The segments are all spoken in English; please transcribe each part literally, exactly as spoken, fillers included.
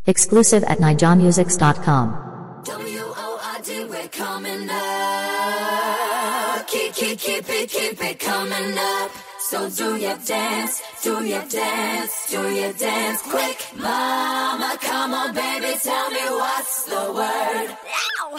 Exclusive at nijon musics dot com. W O R D, we're coming up. Keep, keep, keep it, keep it coming up. So do your dance, do your dance, do your dance quick. Mama, come on, baby, tell me what's the word. Ow.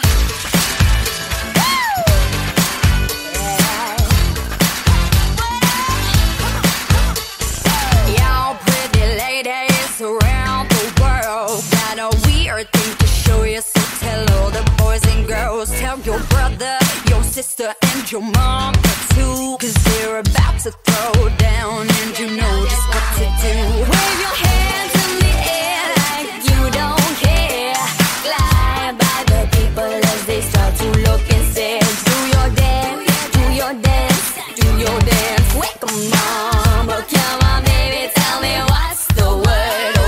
Around the world, got a weird thing to show you, so tell all the boys and girls, tell your brother, your sister, and your mom too, cause they're about to throw down, and you know just what to do. Wave your hands in the air like you don't care, glide by the people as they start to look and say, do your dance, do your dance, do your dance, wake 'em mama, come on baby, tell me what's the word.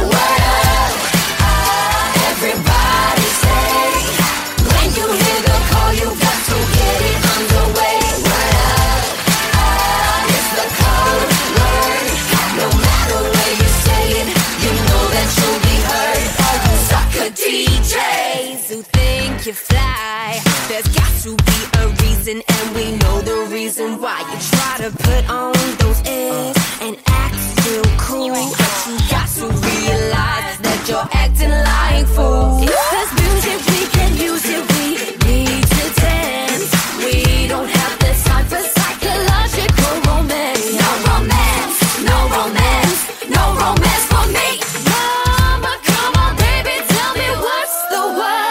You fly, there's got to be a reason, and we know the reason why you try to put on those airs and act real cool, but you got to realize that you're acting like fools. If there's music we can use it, we need to dance. We don't have the time for psychological romance. No romance, no romance, no romance for me. Mama, come on baby, tell me what's the word.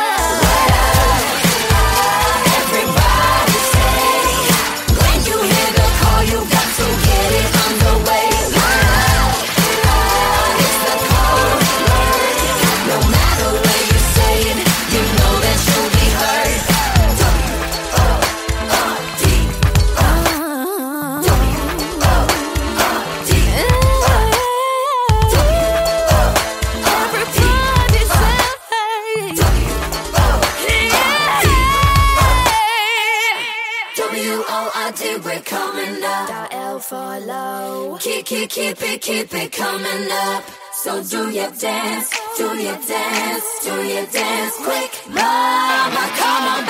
We're coming up. Dial L for low. Keep, keep, keep it, keep it coming up. So do your dance, do your dance, do your dance quick. Mama, come on.